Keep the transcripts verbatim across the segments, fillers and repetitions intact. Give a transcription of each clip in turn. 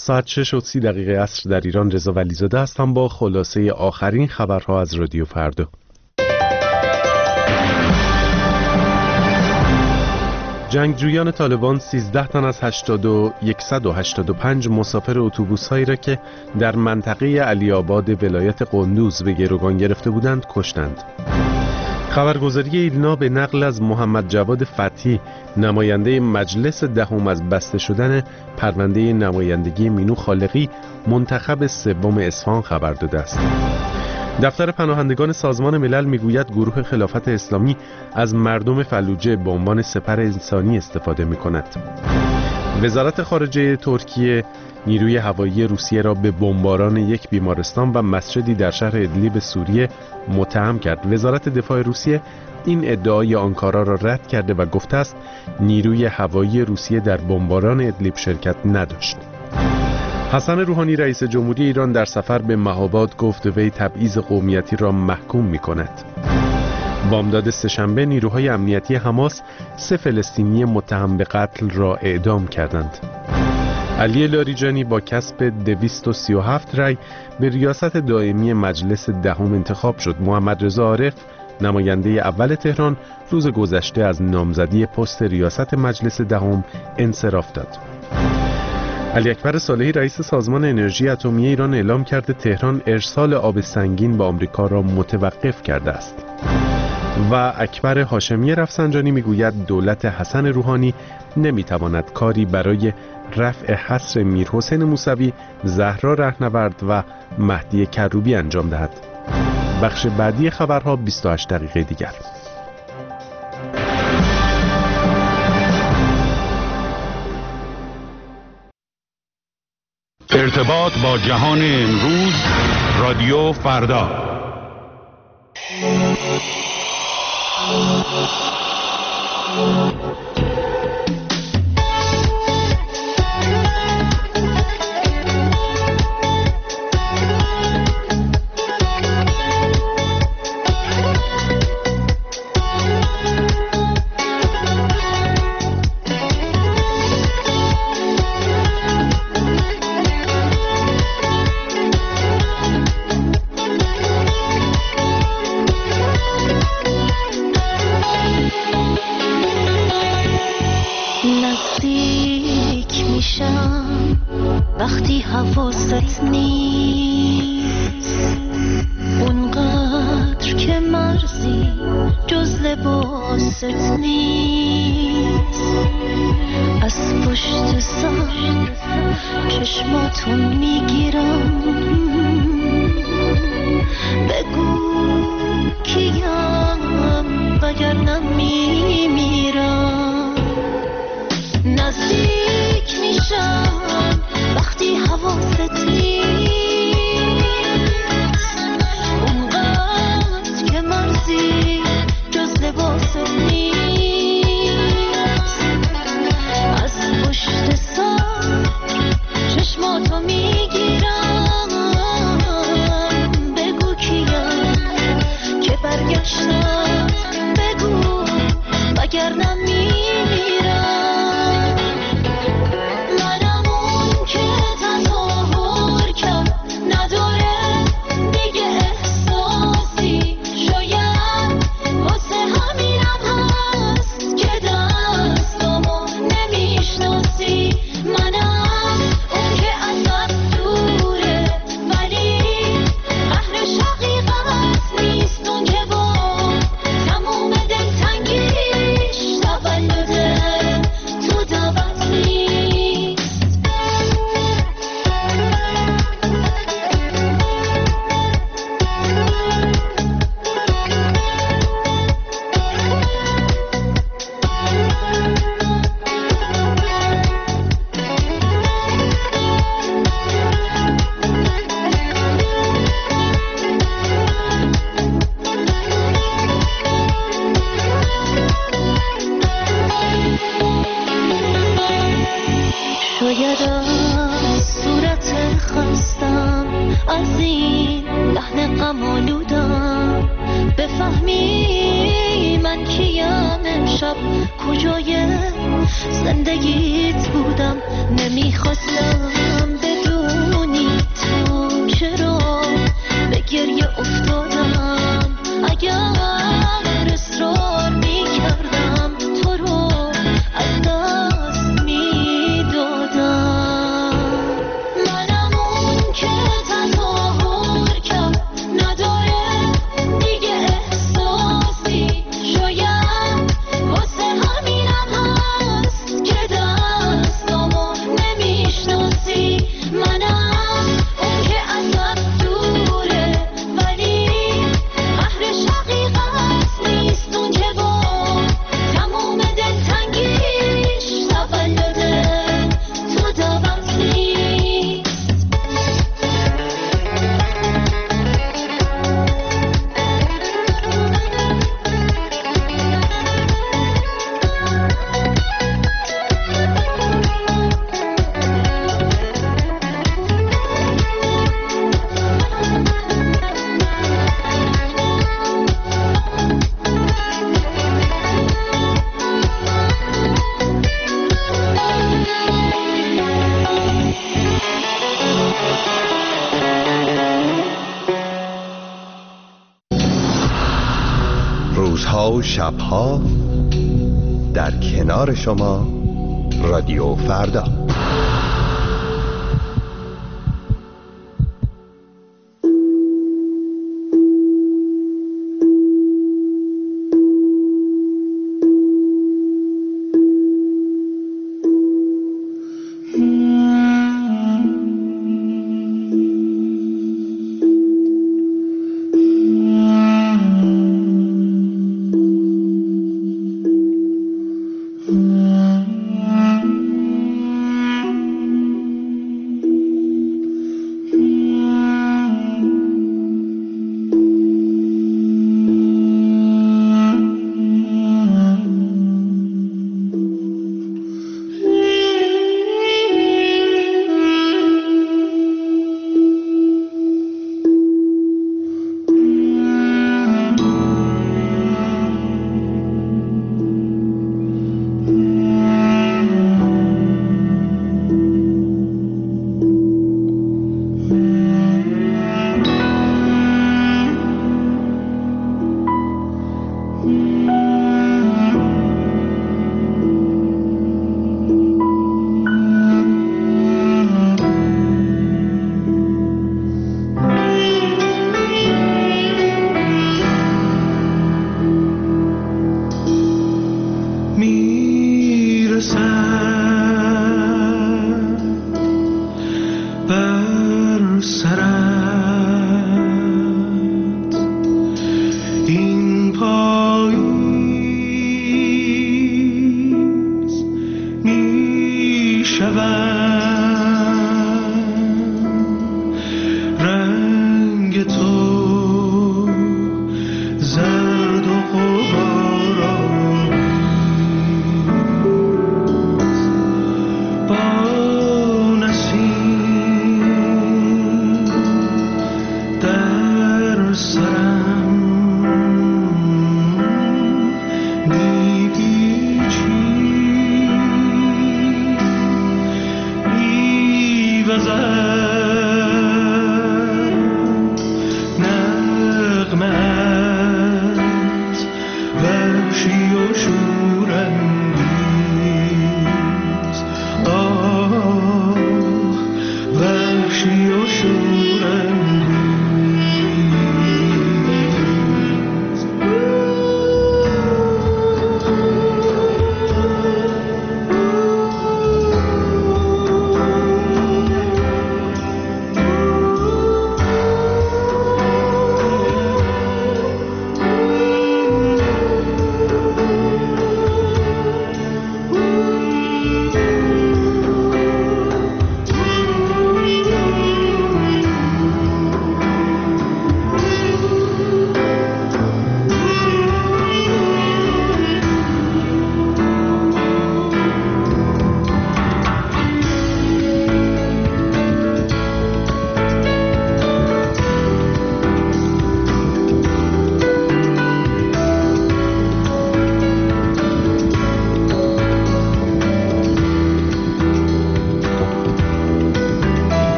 ساعت شش و سی دقیقه عصر در ایران. رضا ولیزاده هستم با خلاصه آخرین خبرها از رادیو فردا. جنگجویان طالبان سیزده تن از هشتاد و صد و هشتاد و پنج مسافر اتوبوس‌هایی را که در منطقه علی آباد ولایت قندوز به گروگان گرفته بودند کشتند. خبرگزاری ایلنا به نقل از محمد جواد فتحی، نماینده مجلس دهم، از بسته شدن پرونده نمایندگی مینو خالقی، منتخب سوم اصفهان خبر داده است. دفتر پناهندگان سازمان ملل میگوید گروه خلافت اسلامی از مردم فلوجه به عنوان سپر انسانی استفاده میکند. وزارت خارجه ترکیه نیروی هوایی روسیه را به بمباران یک بیمارستان و مسجدی در شهر ادلیب سوریه متهم کرد. وزارت دفاع روسیه این ادعای آنکارا را رد کرده و گفته است نیروی هوایی روسیه در بمباران ادلیب شرکت نداشت. حسن روحانی رئیس جمهوری ایران در سفر به مهاباد گفت وی تبعیض قومیتی را محکوم می کند. بامداد سه‌شنبه نیروهای امنیتی حماس سه فلسطینی متهم به قتل را اعدام کردند. علی لاریجانی با کسب دویست و سی و هفت رای به ریاست دائمی مجلس دهم انتخاب شد. محمد رضا عارف نماینده اول تهران روز گذشته از نامزدی پست ریاست مجلس دهم انصراف داد. علی اکبر صالحی رئیس سازمان انرژی اتمی ایران اعلام کرده تهران ارسال آب سنگین به آمریکا را متوقف کرده است. و اکبر هاشمی رفسنجانی میگوید دولت حسن روحانی نمیتواند کاری برای رفع حصر میرحسین موسوی، زهرا رهنورد و مهدی کروبی انجام دهد. بخش بعدی خبرها بیست و هشت دقیقه دیگر. ارتباط با جهان امروز، رادیو فردا. وقتی حواست نیست اونقدر که مرزی جز لباست نیست، از پشت سر چشماتو میگیرم، بگو کیم وگرنه میمیرم. نزدیک میشم وقتی حواست نیست اونقدر که مرزی جز لباس نیست، از پشت سر چشماتو میگیرم، بگو کیم که برگشتم، بگو وگرنه میمیرم. کجای زندگیت بودم، نمیخواستم روزها و شبها در کنار شما رادیو فردا.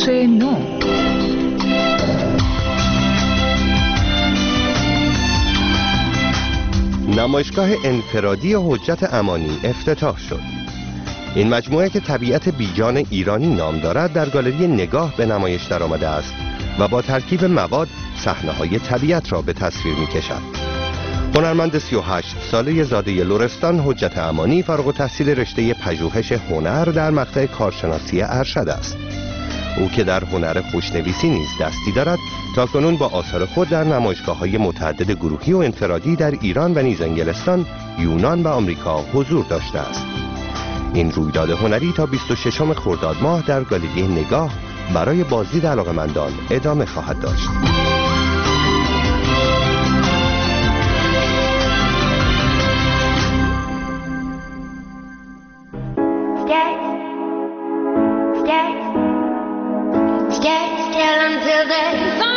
نقش نو. نمایشگاه انفرادی حجت امانی افتتاح شد. این مجموعه که طبیعت بیجان ایرانی نام دارد در گالری نگاه به نمایش در آمده است و با ترکیب مواد صحنه‌های طبیعت را به تصویر می‌کشد. هنرمند سی و هشت ساله زاده لرستان حجت امانی فارغ التحصیل رشته پژوهش هنر در مقطع کارشناسی ارشد است. او که در هنر خوشنویسی نیز دستی دارد، تاکنون با آثار خود در نمایشگاه‌های متعدد گروهی و انفرادی در ایران و نیز انگلستان، یونان و آمریکا حضور داشته است. این رویداد هنری تا بیست و ششم خرداد ماه در گالری نگاه برای بازدید علاقه‌مندان ادامه خواهد داشت. Stay still until there's